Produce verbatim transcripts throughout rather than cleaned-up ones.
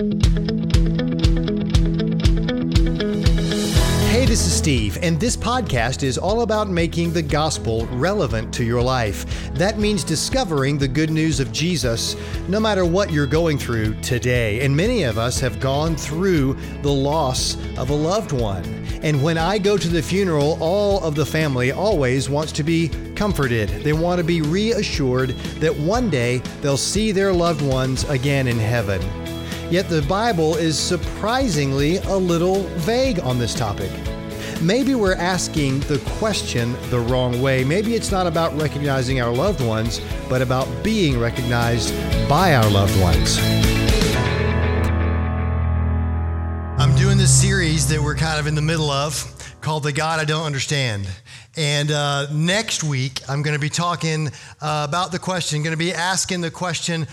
Hey, this is Steve, and this podcast is all about making the gospel relevant to your life. That means discovering the good news of Jesus, no matter what you're going through today. And many of us have gone through the loss of a loved one. And when I go to the funeral, all of the family always wants to be comforted. They want to be reassured that one day they'll see their loved ones again in heaven. Yet the Bible is surprisingly a little vague on this topic. Maybe we're asking the question the wrong way. Maybe it's not about recognizing our loved ones, but about being recognized by our loved ones. I'm doing this series that we're kind of in the middle of called The God I Don't Understand. And uh, next week, I'm going to be talking uh, about the question, going to be asking the question,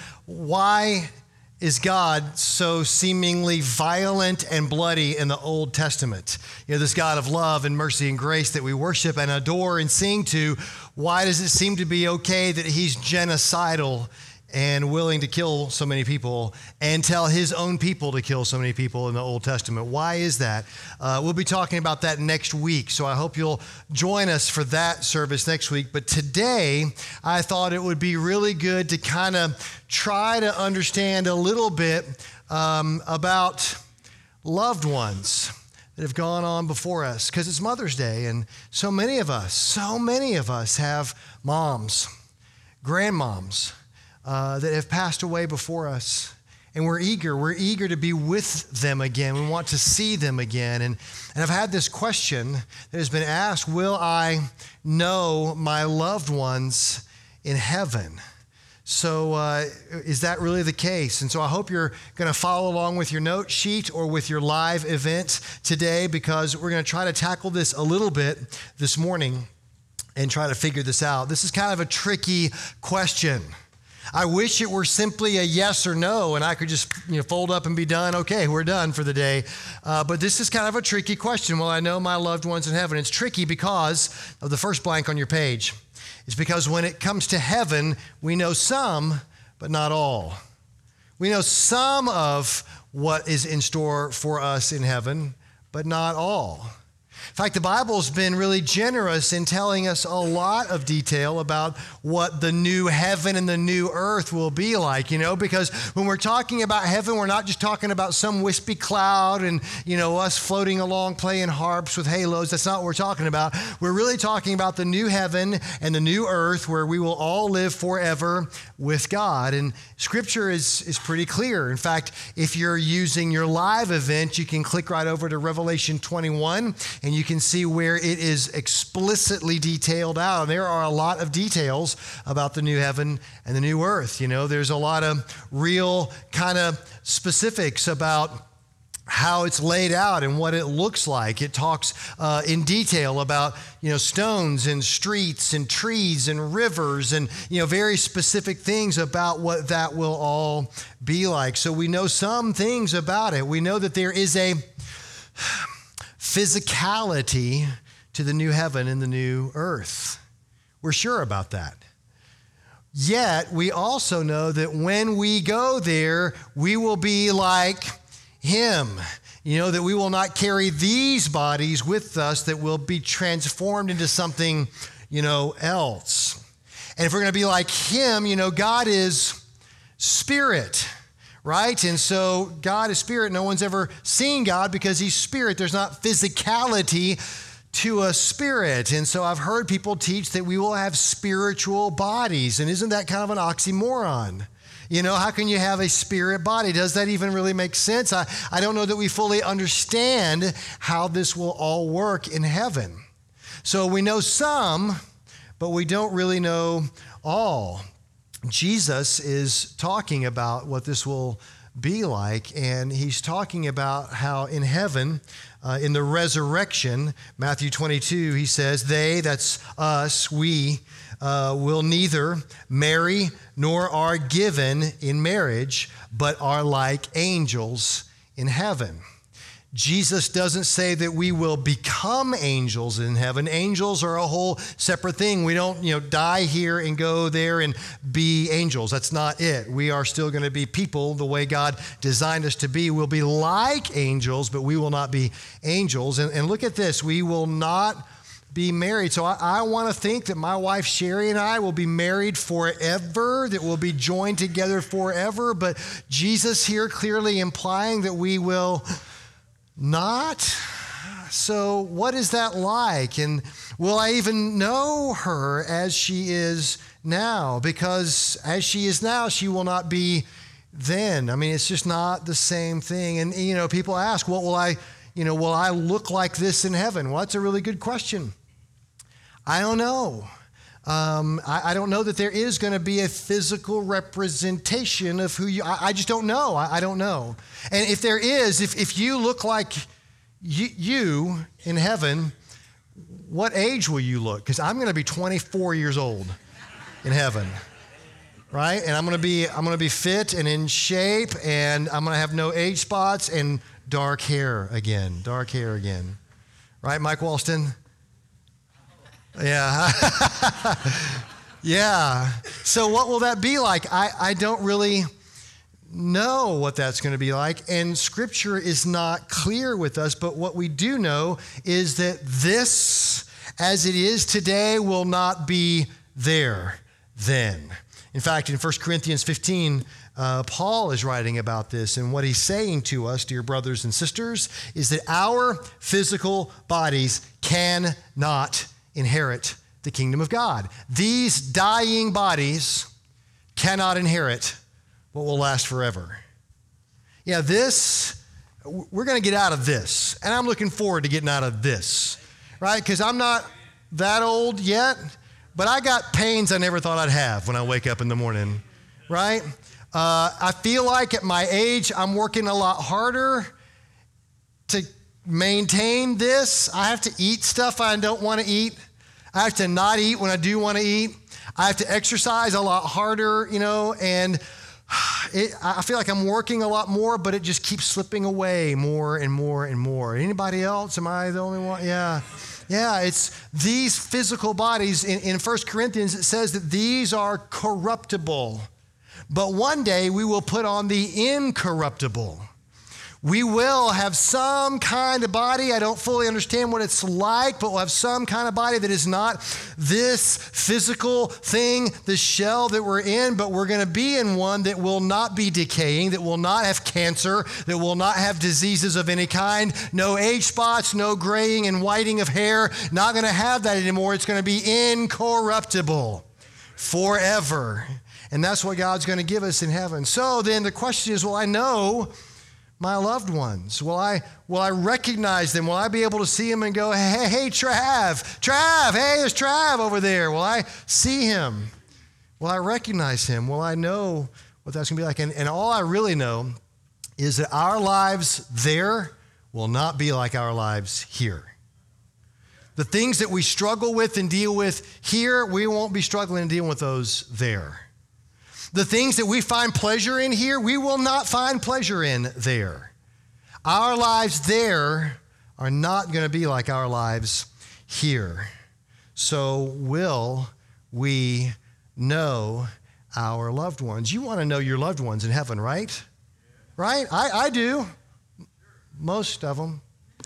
why is God so seemingly violent and bloody in the Old Testament? You know, this God of love and mercy and grace that we worship and adore and sing to, why does it seem to be okay that he's genocidal and willing to kill so many people and tell his own people to kill so many people in the Old Testament? Why is that? Uh, we'll be talking about that next week, so I hope you'll join us for that service next week. But today, I thought it would be really good to kind of try to understand a little bit um, about loved ones that have gone on before us, because it's Mother's Day, and so many of us, so many of us have moms, grandmoms, Uh, that have passed away before us. And we're eager, we're eager to be with them again. We want to see them again. And, and I've had this question that has been asked, will I know my loved ones in heaven? So uh, is that really the case? And so I hope you're going to follow along with your note sheet or with your live event today, because we're going to try to tackle this a little bit this morning and try to figure this out. This is kind of a tricky question. I wish it were simply a yes or no, and I could just you know fold up and be done. Okay, we're done for the day. Uh, but this is kind of a tricky question. Will I know my loved ones in heaven? It's tricky because of the first blank on your page. It's because when it comes to heaven, we know some, but not all. We know some of what is in store for us in heaven, but not all. In fact, the Bible's been really generous in telling us a lot of detail about what the new heaven and the new earth will be like, you know, because when we're talking about heaven, we're not just talking about some wispy cloud and, you know, us floating along playing harps with halos. That's not what we're talking about. We're really talking about the new heaven and the new earth where we will all live forever with God. And Scripture is, is pretty clear. In fact, if you're using your live event, you can click right over to Revelation twenty-one and you can see where it is explicitly detailed out. And there are a lot of details about the new heaven and the new earth. You know, there's a lot of real kind of specifics about how it's laid out and what it looks like. It talks uh, in detail about, you know, stones and streets and trees and rivers and, you know, very specific things about what that will all be like. So we know some things about it. We know that there is a physicality to the new heaven and the new earth. We're sure about that. Yet we also know that when we go there, we will be like him. You know, that we will not carry these bodies with us, that will be transformed into something, you know, else. And if we're going to be like him, you know, God is spirit. Right? And so God is spirit. No one's ever seen God because he's spirit. There's not physicality to a spirit. And so I've heard people teach that we will have spiritual bodies. And isn't that kind of an oxymoron? You know, how can you have a spirit body? Does that even really make sense? I, I don't know that we fully understand how this will all work in heaven. So we know some, but we don't really know all. Jesus is talking about what this will be like, and he's talking about how in heaven, uh, in the resurrection, Matthew twenty-two, he says, they, that's us, we, uh, will neither marry nor are given in marriage, but are like angels in heaven. Jesus doesn't say that we will become angels in heaven. Angels are a whole separate thing. We don't, you know, die here and go there and be angels. That's not it. We are still going to be people the way God designed us to be. We'll be like angels, but we will not be angels. And, and look at this. We will not be married. So I, I want to think that my wife Sherry and I will be married forever, that we'll be joined together forever. But Jesus here clearly implying that we will not. So what is that like? And will I even know her as she is now? Because as she is now, she will not be then. I mean, it's just not the same thing. And, you know, people ask, what will I, you know, will I look like this in heaven? Well, that's a really good question. I don't know. Um, I, I don't know that there is going to be a physical representation of who you, I, I just don't know. I, I don't know. And if there is, if, if you look like you, you in heaven, what age will you look? Because I'm going to be twenty-four years old in heaven, right? And I'm going to be, I'm going to be fit and in shape, and I'm going to have no age spots and dark hair again, dark hair again. Right, Mike Walston? Yeah. Yeah. So what will that be like? I, I don't really know what that's going to be like. And Scripture is not clear with us, but what we do know is that this, as it is today, will not be there then. In fact, in First Corinthians fifteen, uh, Paul is writing about this, and what he's saying to us, dear brothers and sisters, is that our physical bodies cannot inherit the kingdom of God. These dying bodies cannot inherit what will last forever. Yeah, this, we're going to get out of this, and I'm looking forward to getting out of this, right? Because I'm not that old yet, but I got pains I never thought I'd have when I wake up in the morning, right? Uh, I feel like at my age, I'm working a lot harder to maintain this. I have to eat stuff I don't want to eat. I have to not eat when I do want to eat. I have to exercise a lot harder, you know, and it, I feel like I'm working a lot more, but it just keeps slipping away more and more and more. Anybody else? Am I the only one? Yeah. Yeah, it's these physical bodies. In, in First Corinthians, it says that these are corruptible, but one day we will put on the incorruptible. We will have some kind of body. I don't fully understand what it's like, but we'll have some kind of body that is not this physical thing, this shell that we're in, but we're going to be in one that will not be decaying, that will not have cancer, that will not have diseases of any kind, no age spots, no graying and whiting of hair, not going to have that anymore. It's going to be incorruptible forever. And that's what God's going to give us in heaven. So then the question is, well, I know my loved ones. Will I, will I recognize them? Will I be able to see them and go, hey, hey, Trav, Trav, hey, there's Trav over there. Will I see him? Will I recognize him? Will I know what that's going to be like? And, and all I really know is that our lives there will not be like our lives here. The things that we struggle with and deal with here, we won't be struggling and dealing with those there. The things that we find pleasure in here, we will not find pleasure in there. Our lives there are not going to be like our lives here. So will we know our loved ones? You want to know your loved ones in heaven, right? Right? I, I do. Most of them.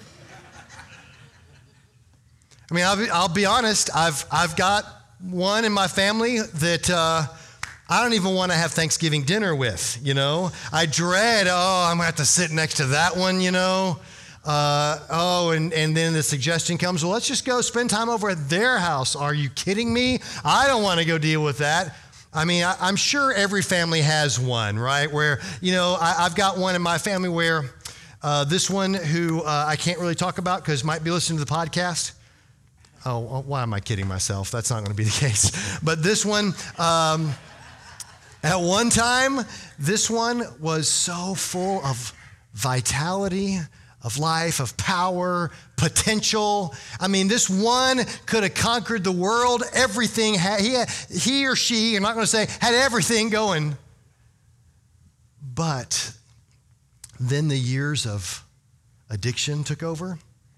I mean, I'll be, I'll be honest. I've, I've got one in my family that... Uh, I don't even want to have Thanksgiving dinner with, you know. I dread, oh, I'm going to have to sit next to that one, you know. Uh, oh, and, and then the suggestion comes, well, let's just go spend time over at their house. Are you kidding me? I don't want to go deal with that. I mean, I, I'm sure every family has one, right? Where, you know, I, I've got one in my family where uh, this one who uh, I can't really talk about because might be listening to the podcast. Oh, why am I kidding myself? That's not going to be the case. But this one... Um, At one time, this one was so full of vitality, of life, of power, potential. I mean, this one could have conquered the world. Everything, had, he, had, he or she, I'm not going to say, had everything going. But then the years of addiction took over.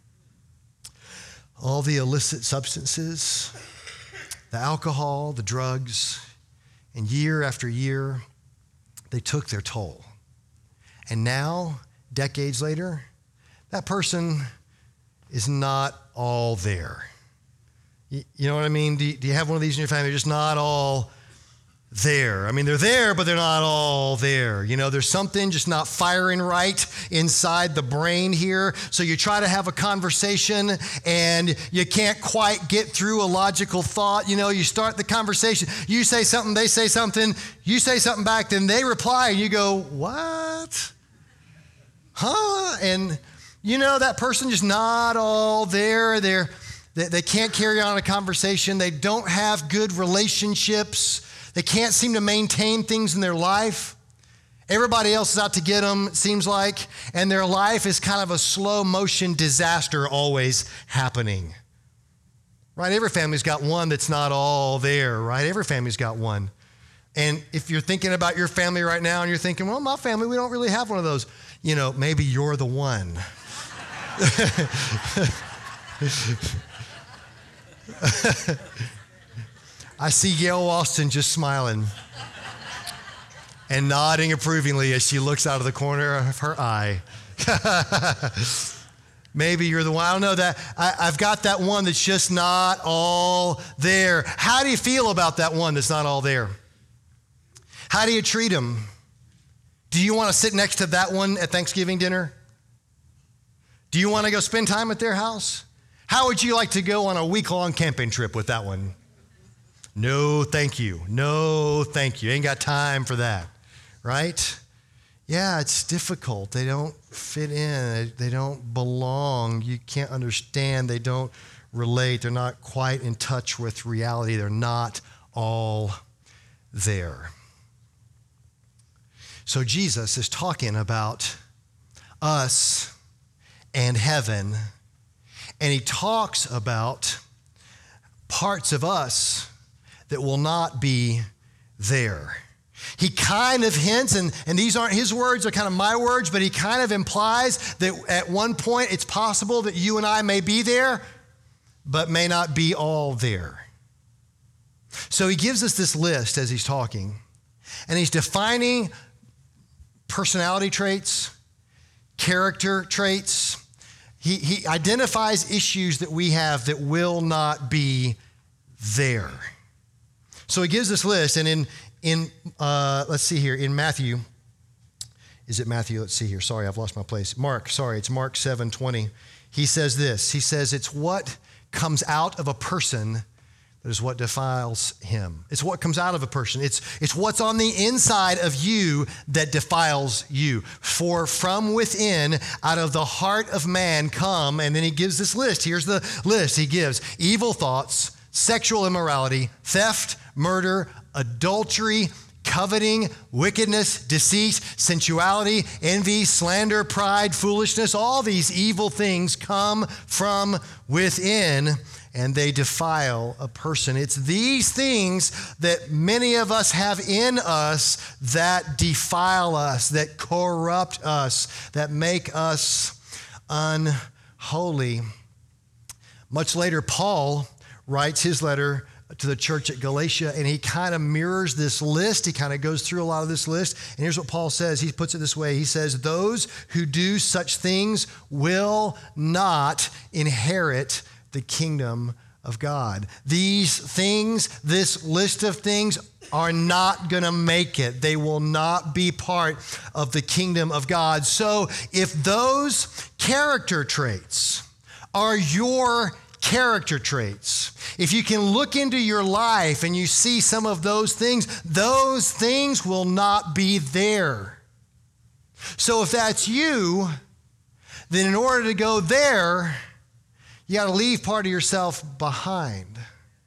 All the illicit substances, the alcohol, the drugs, and year after year, they took their toll. And now, decades later, that person is not all there. You, you know what I mean? Do you, do you have one of these in your family? They're just not all there. I mean, they're there, but they're not all there. You know, there's something just not firing right inside the brain here. So you try to have a conversation and you can't quite get through a logical thought. You know, you start the conversation, you say something, they say something, you say something back, then they reply and you go, what? Huh? And you know, that person just not all there. They're, they, they can't carry on a conversation. They don't have good relationships. They can't seem to maintain things in their life. Everybody else is out to get them, it seems like, and their life is kind of a slow motion disaster always happening. Right? Every family's got one that's not all there, right? Every family's got one. And if you're thinking about your family right now and you're thinking, well, my family, we don't really have one of those. You know, maybe you're the one. I see Gail Walston just smiling and nodding approvingly as she looks out of the corner of her eye. Maybe you're the one. I don't know that. I, I've got that one that's just not all there. How do you feel about that one that's not all there? How do you treat them? Do you want to sit next to that one at Thanksgiving dinner? Do you want to go spend time at their house? How would you like to go on a week-long camping trip with that one? No, thank you. No, thank you. Ain't got time for that, right? Yeah, it's difficult. They don't fit in. They don't belong. You can't understand. They don't relate. They're not quite in touch with reality. They're not all there. So Jesus is talking about us and heaven, and he talks about parts of us that will not be there. He kind of hints, and, and these aren't his words, they're kind of my words, but he kind of implies that at one point it's possible that you and I may be there, but may not be all there. So he gives us this list as he's talking, and he's defining personality traits, character traits. He, he identifies issues that we have that will not be there. So he gives this list, and in, in uh, let's see here, in Matthew, is it Matthew? Let's see here. Sorry, I've lost my place. Mark, sorry, it's Mark seven twenty. He says this. He says, it's what comes out of a person that is what defiles him. It's what comes out of a person. It's, it's what's on the inside of you that defiles you. For from within, out of the heart of man come, and then he gives this list. Here's the list he gives. Evil thoughts, sexual immorality, theft, murder, adultery, coveting, wickedness, deceit, sensuality, envy, slander, pride, foolishness. All these evil things come from within, and they defile a person. It's these things that many of us have in us that defile us, that corrupt us, that make us unholy. Much later, Paul writes his letter to the church at Galatia, and he kind of mirrors this list. He kind of goes through a lot of this list. And here's what Paul says. He puts it this way. He says, those who do such things will not inherit the kingdom of God. These things, this list of things, are not going to make it. They will not be part of the kingdom of God. So if those character traits are your character traits, if you can look into your life and you see some of those things, those things will not be there. So if that's you, then in order to go there, you got to leave part of yourself behind.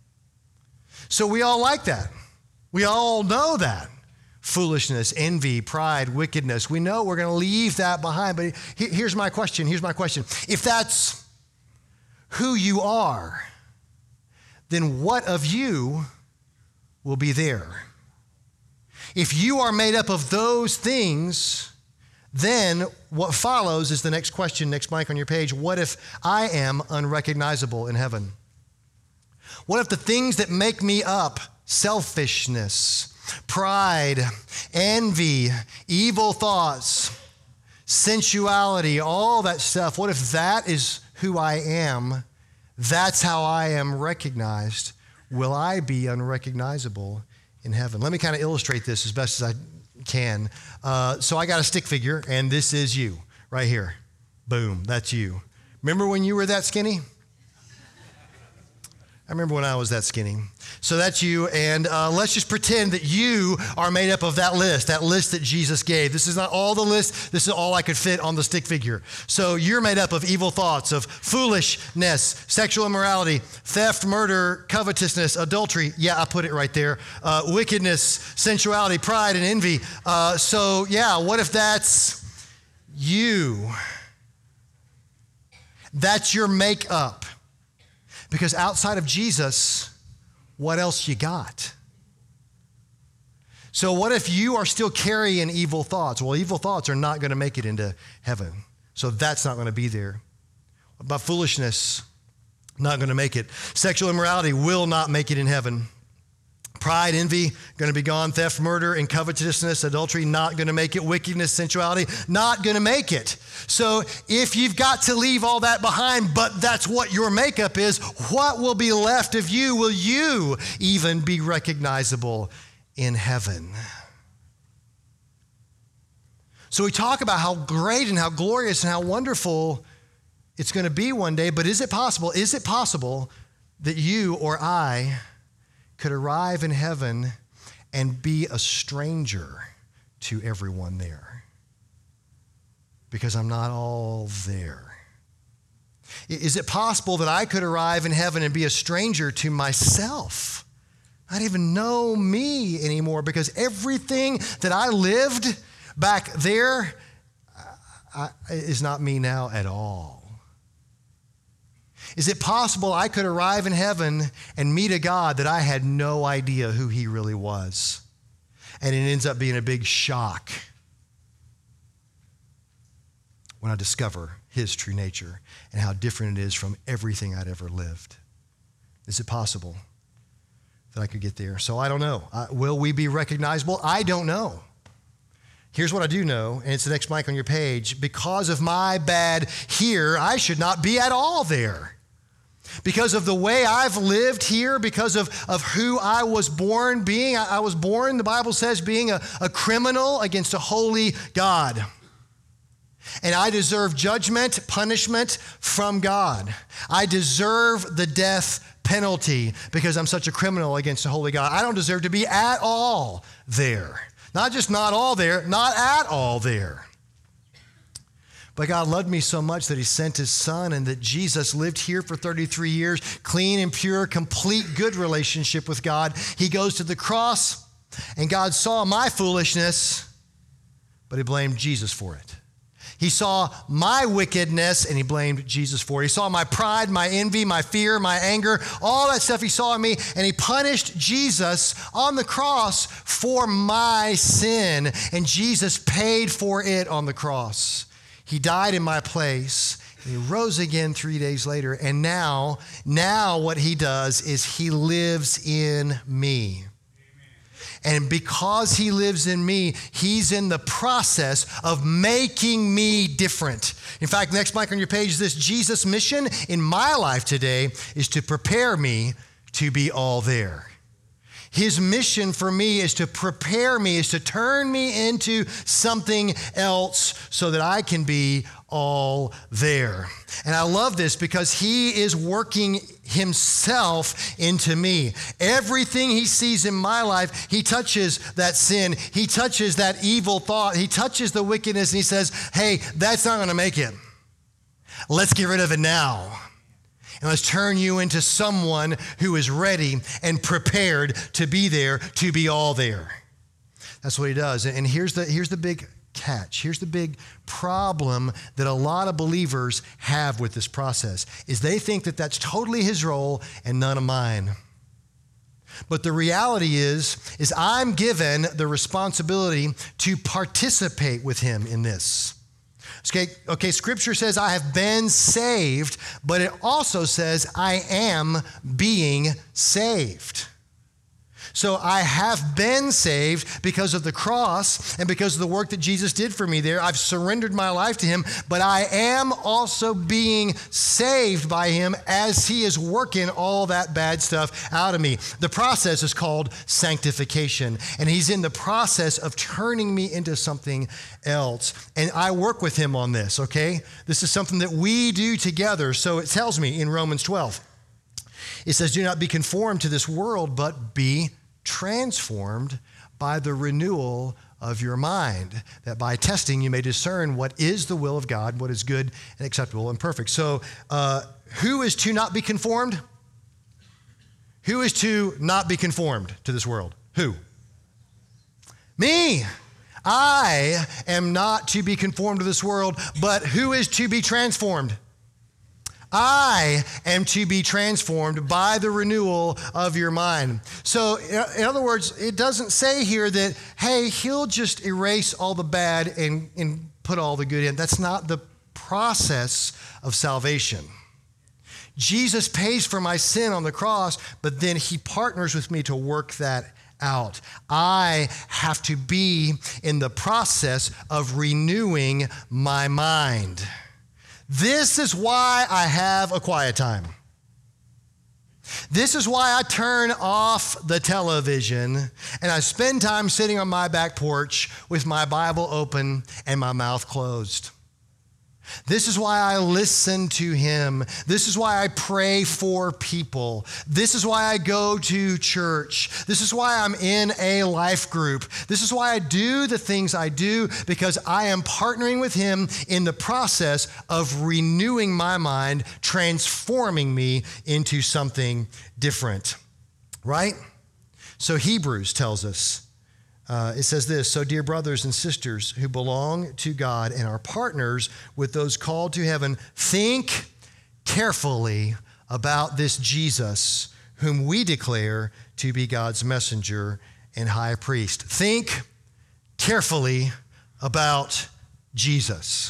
So we all like that. We all know that. Foolishness, envy, pride, wickedness. We know we're going to leave that behind. But here's my question. Here's my question. If that's who you are, then what of you will be there? If you are made up of those things, then what follows is the next question, next blank on your page. What if I am unrecognizable in heaven? What if the things that make me up, selfishness, pride, envy, evil thoughts, sensuality, all that stuff, what if that is who I am? That's how I am recognized. Will I be unrecognizable in heaven? Let me kind of illustrate this as best as I can. Uh, so I got a stick figure, and this is you right here. Boom, that's you. Remember when you were that skinny? I remember when I was that skinny. So that's you, and uh, let's just pretend that you are made up of that list, that list that Jesus gave. This is not all the list. This is all I could fit on the stick figure. So you're made up of evil thoughts, of foolishness, sexual immorality, theft, murder, covetousness, adultery. Yeah, I put it right there. Uh, wickedness, sensuality, pride, and envy. Uh, so yeah, what if that's you? That's your makeup. Because outside of Jesus, what else you got? So what if you are still carrying evil thoughts? Well, evil thoughts are not going to make it into heaven. So that's not going to be there. What about foolishness? Not going to make it. Sexual immorality will not make it in heaven. Pride, envy, going to be gone. Theft, murder, and covetousness, adultery, not going to make it. Wickedness, sensuality, not going to make it. So if you've got to leave all that behind, but that's what your makeup is, what will be left of you? Will you even be recognizable in heaven? So we talk about how great and how glorious and how wonderful it's going to be one day, but is it possible, is it possible that you or I could arrive in heaven and be a stranger to everyone there? Because I'm not all there. Is it possible that I could arrive in heaven and be a stranger to myself? Not even know me anymore, because everything that I lived back there I, is not me now at all. Is it possible I could arrive in heaven and meet a God that I had no idea who he really was? And it ends up being a big shock when I discover his true nature and how different it is from everything I'd ever lived. Is it possible that I could get there? So I don't know. Uh, will we be recognizable? I don't know. Here's what I do know, and it's the next blank on your page. Because of my bad here, I should not be at all there. Because of the way I've lived here, because of, of who I was born being, I, I was born, the Bible says, being a, a criminal against a holy God. And I deserve judgment, punishment from God. I deserve the death penalty because I'm such a criminal against a holy God. I don't deserve to be at all there. Not just not all there, not at all there. But God loved me so much that he sent his son, and that Jesus lived here for thirty-three years, clean and pure, complete good relationship with God. He goes to the cross, and God saw my foolishness, but he blamed Jesus for it. He saw my wickedness, and he blamed Jesus for it. He saw my pride, my envy, my fear, my anger, all that stuff he saw in me, and he punished Jesus on the cross for my sin, and Jesus paid for it on the cross. He died in my place, and he rose again three days later, and now, now what he does is he lives in me. And because he lives in me, he's in the process of making me different. In fact, next blank on your page is this: Jesus' mission in my life today is to prepare me to be all there. His mission for me is to prepare me, is to turn me into something else so that I can be all there. And I love this because he is working himself into me. Everything he sees in my life, he touches that sin. He touches that evil thought. He touches the wickedness, and he says, hey, that's not going to make it. Let's get rid of it now. And let's turn you into someone who is ready and prepared to be there, to be all there. That's what he does. And here's the, here's the big catch. Here's the big problem that a lot of believers have with this process, is they think that that's totally his role and none of mine. But the reality is, is I'm given the responsibility to participate with him in this. Okay, okay, Scripture says I have been saved, but it also says I am being saved. So I have been saved because of the cross and because of the work that Jesus did for me there. I've surrendered my life to him, but I am also being saved by him as he is working all that bad stuff out of me. The process is called sanctification, and he's in the process of turning me into something else. And I work with him on this, okay? This is something that we do together. So it tells me in Romans twelve, it says, do not be conformed to this world, but be transformed by the renewal of your mind, that by testing you may discern what is the will of God, what is good and acceptable and perfect. So uh, who is to not be conformed? Who is to not be conformed to this world? Who? Me. I am not to be conformed to this world, but who is to be transformed? I am to be transformed by the renewal of your mind. So, in other words, it doesn't say here that, hey, he'll just erase all the bad and, and put all the good in. That's not the process of salvation. Jesus pays for my sin on the cross, but then he partners with me to work that out. I have to be in the process of renewing my mind. This is why I have a quiet time. This is why I turn off the television and I spend time sitting on my back porch with my Bible open and my mouth closed. This is why I listen to him. This is why I pray for people. This is why I go to church. This is why I'm in a life group. This is why I do the things I do, because I am partnering with him in the process of renewing my mind, transforming me into something different, right? So Hebrews tells us, Uh, it says this, so dear brothers and sisters who belong to God and are partners with those called to heaven, think carefully about this Jesus whom we declare to be God's messenger and high priest. Think carefully about Jesus.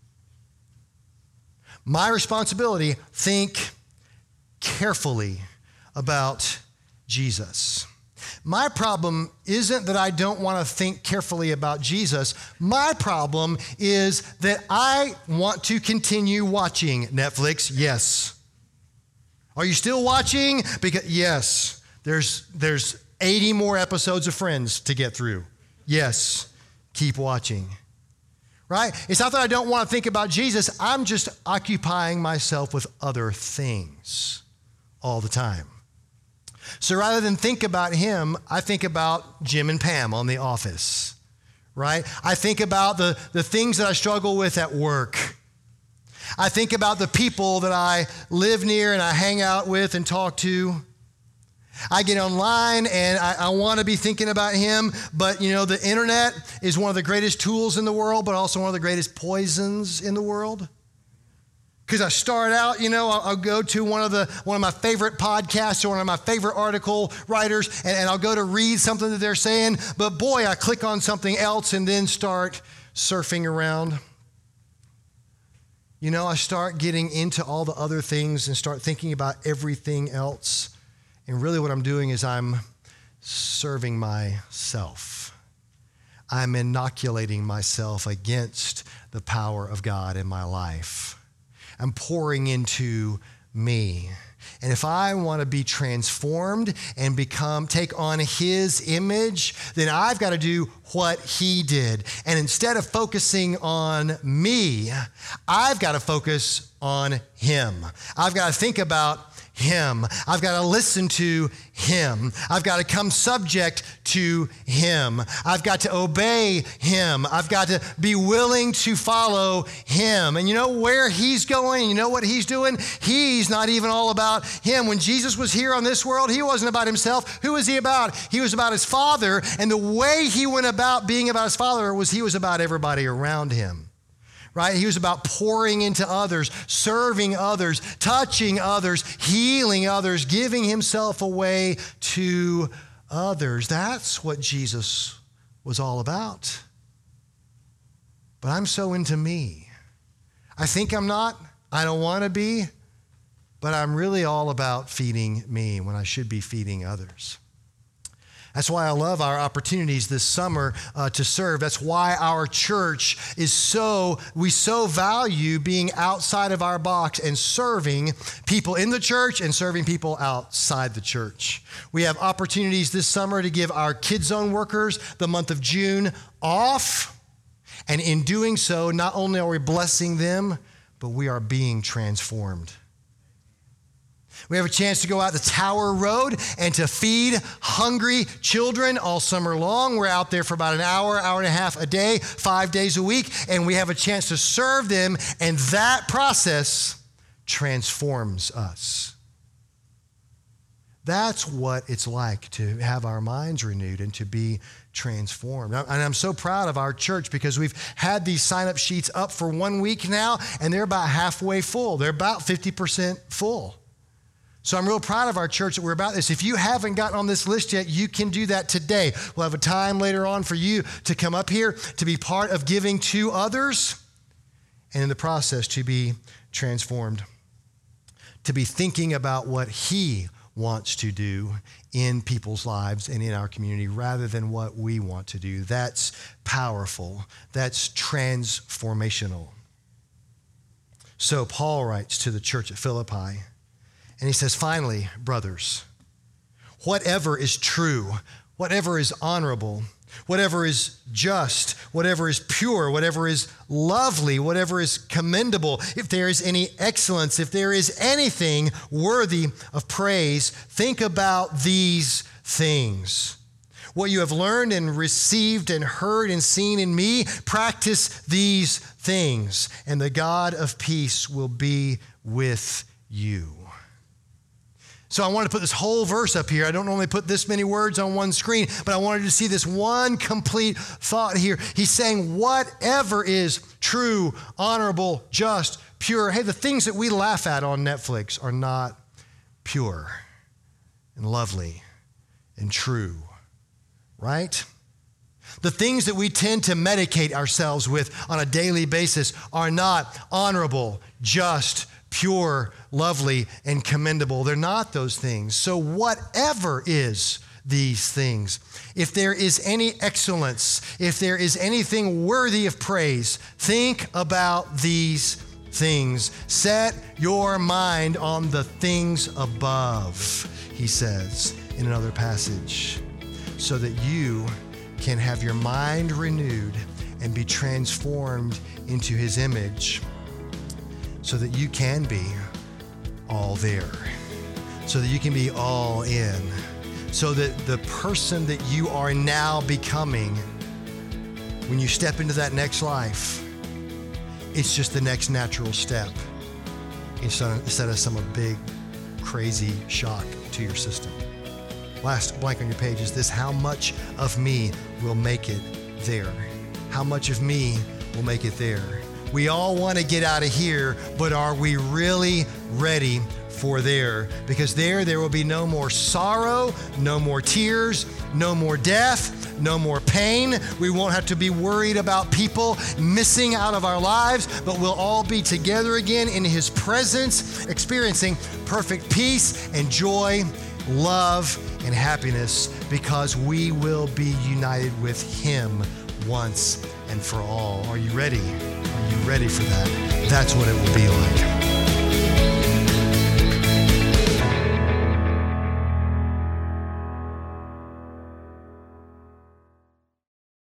My responsibility, think carefully about Jesus. My problem isn't that I don't want to think carefully about Jesus. My problem is that I want to continue watching Netflix. Yes. Are you still watching? Because yes, there's there's eighty more episodes of Friends to get through. Yes, keep watching. Right? It's not that I don't want to think about Jesus. I'm just occupying myself with other things all the time. So rather than think about him, I think about Jim and Pam on The Office, right? I think about the, the things that I struggle with at work. I think about the people that I live near and I hang out with and talk to. I get online and I, I want to be thinking about him, but you know, the internet is one of the greatest tools in the world, but also one of the greatest poisons in the world. Because I start out, you know, I'll, I'll go to one of the one of my favorite podcasts or one of my favorite article writers, and, and I'll go to read something that they're saying. But boy, I click on something else and then start surfing around. You know, I start getting into all the other things and start thinking about everything else. And really what I'm doing is I'm serving myself. I'm inoculating myself against the power of God in my life. I'm pouring into me. And if I want to be transformed and become, take on his image, then I've got to do what he did. And instead of focusing on me, I've got to focus on him. I've got to think about him. I've got to listen to him. I've got to come subject to him. I've got to obey him. I've got to be willing to follow him. And you know where he's going? You know what he's doing? He's not even all about him. When Jesus was here on this world, he wasn't about himself. Who was he about? He was about his Father. And the way he went about being about his Father was he was about everybody around him. right? He was about pouring into others, serving others, touching others, healing others, giving himself away to others. That's what Jesus was all about. But I'm so into me. I think I'm not. I don't want to be. But I'm really all about feeding me when I should be feeding others. That's why I love our opportunities this summer uh, to serve. That's why our church is so, we so value being outside of our box and serving people in the church and serving people outside the church. We have opportunities this summer to give our Kids Zone workers the month of June off. And in doing so, not only are we blessing them, but we are being transformed. We have a chance to go out the Tower Road and to feed hungry children all summer long. We're out there for about an hour, hour and a half a day, five days a week, and we have a chance to serve them, and that process transforms us. That's what it's like to have our minds renewed and to be transformed. And I'm so proud of our church because we've had these sign-up sheets up for one week now, and they're about halfway full. They're about fifty percent full. So I'm real proud of our church that we're about this. If you haven't gotten on this list yet, you can do that today. We'll have a time later on for you to come up here to be part of giving to others and in the process to be transformed, to be thinking about what he wants to do in people's lives and in our community rather than what we want to do. That's powerful. That's transformational. So Paul writes to the church at Philippi, and he says, finally, brothers, whatever is true, whatever is honorable, whatever is just, whatever is pure, whatever is lovely, whatever is commendable, if there is any excellence, if there is anything worthy of praise, think about these things. What you have learned and received and heard and seen in me, practice these things, and the God of peace will be with you. So I wanted to put this whole verse up here. I don't normally put this many words on one screen, but I wanted to see this one complete thought here. He's saying whatever is true, honorable, just, pure. Hey, the things that we laugh at on Netflix are not pure and lovely and true, right? The things that we tend to medicate ourselves with on a daily basis are not honorable, just, pure, lovely, and commendable. They're not those things. So whatever is these things, if there is any excellence, if there is anything worthy of praise, think about these things. Set your mind on the things above, he says in another passage, so that you can have your mind renewed and be transformed into his image, so that you can be all there, so that you can be all in, so that the person that you are now becoming, when you step into that next life, it's just the next natural step instead of some big, crazy shock to your system. Last blank on your page is this: how much of me will make it there? How much of me will make it there? We all want to get out of here, but are we really ready for there? Because there, there will be no more sorrow, no more tears, no more death, no more pain. We won't have to be worried about people missing out of our lives, but we'll all be together again in his presence, experiencing perfect peace and joy, love, and happiness, because we will be united with him once and for all. Are you ready? Are you ready for that? That's what it will be like.